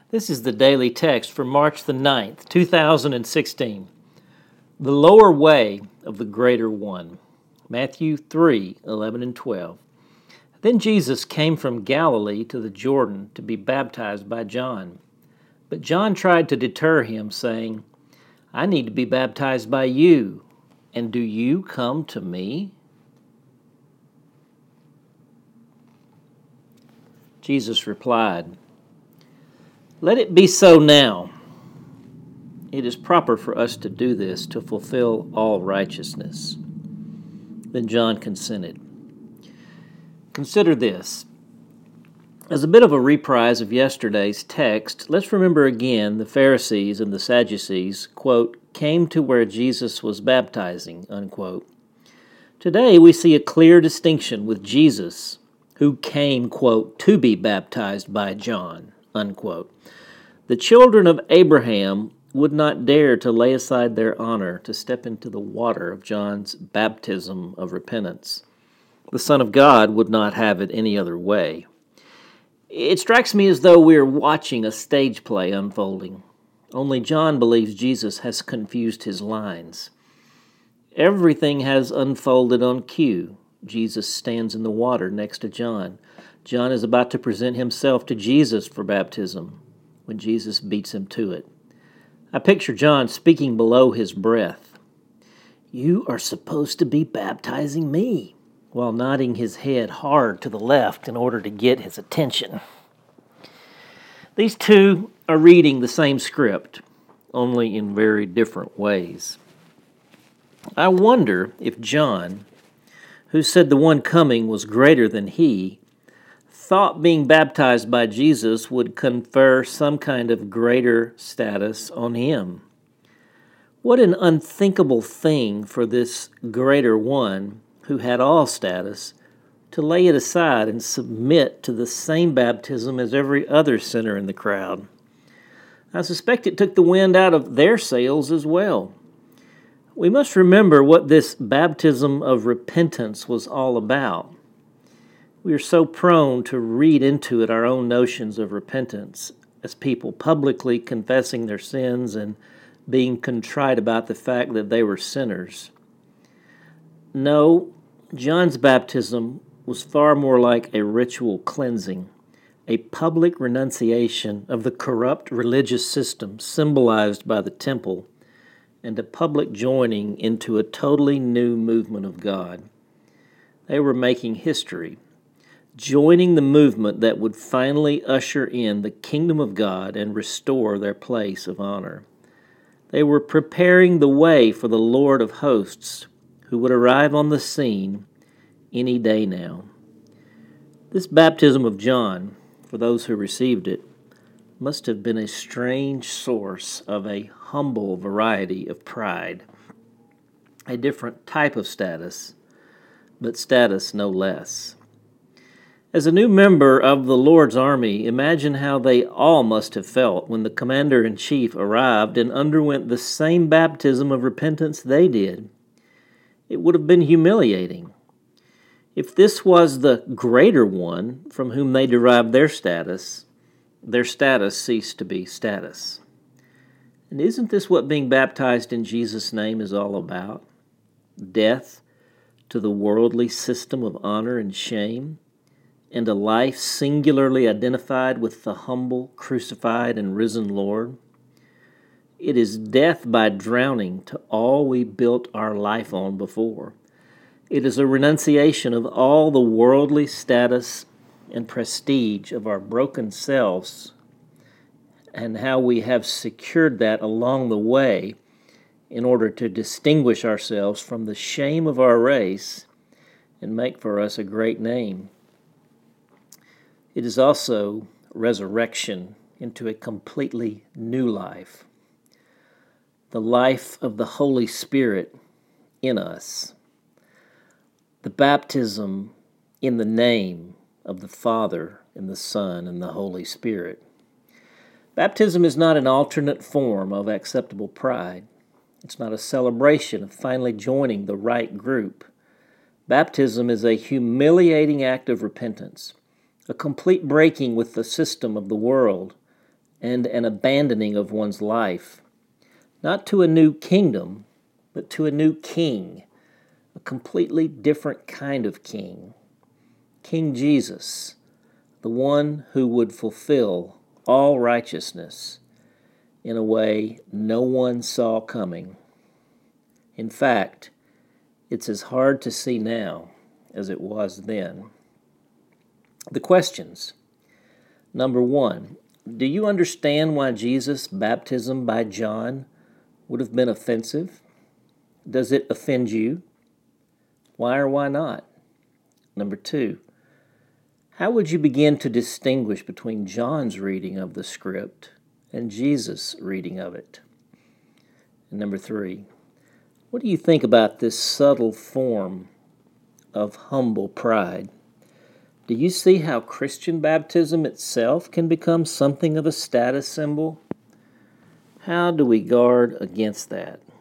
This is the daily text for March the 9th, 2016. The lower way of the greater one. Matthew 3:11 and 12. Then Jesus came from Galilee to the Jordan to be baptized by John. But John tried to deter him, saying, I need to be baptized by you, and do you come to me? Jesus replied, Let it be so now. It is proper for us to do this to fulfill all righteousness. Then John consented. Consider this. As a bit of a reprise of yesterday's text, let's remember again the Pharisees and the Sadducees, quote, came to where Jesus was baptizing, unquote. Today we see a clear distinction with Jesus, who came, quote, to be baptized by John, unquote. The children of Abraham would not dare to lay aside their honor to step into the water of John's baptism of repentance. The Son of God would not have it any other way. It strikes me as though we are watching a stage play unfolding. Only John believes Jesus has confused his lines. Everything has unfolded on cue. Jesus stands in the water next to John. John is about to present himself to Jesus for baptism when Jesus beats him to it. I picture John speaking below his breath. You are supposed to be baptizing me, while nodding his head hard to the left in order to get his attention. These two are reading the same script, only in very different ways. I wonder if John, who said the one coming was greater than he, thought being baptized by Jesus would confer some kind of greater status on him. What an unthinkable thing for this greater one, who had all status, to lay it aside and submit to the same baptism as every other sinner in the crowd. I suspect it took the wind out of their sails as well. We must remember what this baptism of repentance was all about. We are so prone to read into it our own notions of repentance as people publicly confessing their sins and being contrite about the fact that they were sinners. No, John's baptism was far more like a ritual cleansing, a public renunciation of the corrupt religious system symbolized by the temple, and a public joining into a totally new movement of God. They were making history, joining the movement that would finally usher in the kingdom of God and restore their place of honor. They were preparing the way for the Lord of hosts, who would arrive on the scene any day now. This baptism of John, for those who received it, must have been a strange source of a humble variety of pride, a different type of status, but status no less. As a new member of the Lord's army, imagine how they all must have felt when the commander-in-chief arrived and underwent the same baptism of repentance they did. It would have been humiliating. If this was the greater one from whom they derived their status ceased to be status. And isn't this what being baptized in Jesus' name is all about? Death to the worldly system of honor and shame, and a life singularly identified with the humble, crucified, and risen Lord? It is death by drowning to all we built our life on before. It is a renunciation of all the worldly status and prestige of our broken selves, and how we have secured that along the way in order to distinguish ourselves from the shame of our race and make for us a great name. It is also resurrection into a completely new life, the life of the Holy Spirit in us, the baptism in the name of the Father and the Son and the Holy Spirit. Baptism is not an alternate form of acceptable pride. It's not a celebration of finally joining the right group. Baptism is a humiliating act of repentance, a complete breaking with the system of the world, and an abandoning of one's life, not to a new kingdom, but to a new king, a completely different kind of king, King Jesus, the one who would fulfill all righteousness in a way no one saw coming. In fact, it's as hard to see now as it was then. The questions. Number 1, do you understand why Jesus' baptism by John would have been offensive? Does it offend you? Why or why not? Number 2, how would you begin to distinguish between John's reading of the script and Jesus' reading of it? And number 3, what do you think about this subtle form of humble pride? Do you see how Christian baptism itself can become something of a status symbol? How do we guard against that?